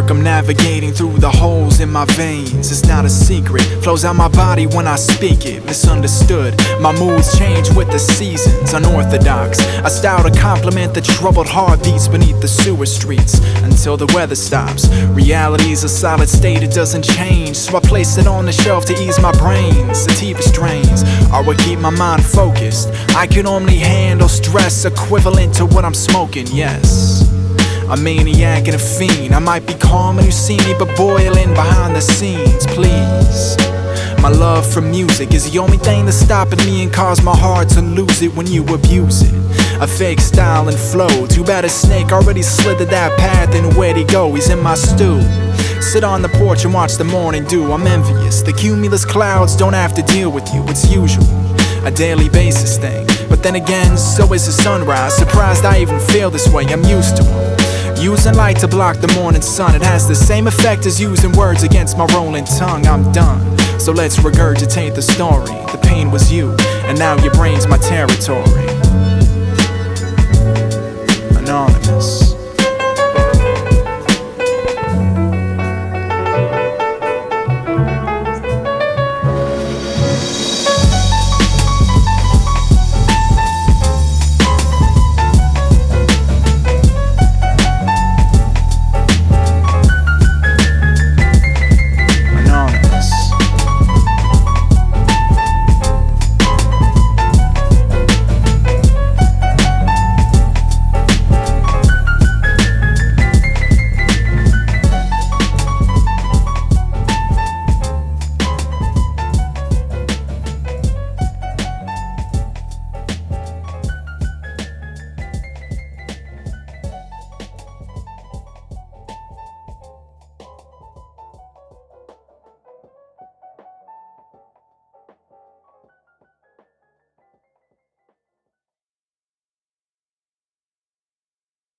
like I'm navigating through the holes in my veins. It's not a secret, flows out my body when I speak it. Misunderstood, my moods change with the seasons. Unorthodox, a style to complement the troubled heartbeats beneath the sewer streets. Until the weather stops, reality's a solid state, it doesn't change. So I place it on the shelf to ease my brain. Sativa strains are what keep my mind focused. I can only handle stress equivalent to what I'm smoking, yes. A maniac and a fiend. I might be calm when you see me, but boiling behind the scenes, please. My love for music is the only thing that's stopping me and cause my heart to lose it when you abuse it. A fake style and flow, too bad a snake already slithered that path, and where'd he go? He's in my stew. Sit on the porch and watch the morning dew. I'm envious, the cumulus clouds don't have to deal with you, it's usual, a daily basis thing. But then again, so is the sunrise. Surprised I even feel this way, I'm used to it. Using light to block the morning sun, it has the same effect as using words against my rolling tongue. I'm done, so let's regurgitate the story. The pain was you, and now your brain's my territory. Anonymous.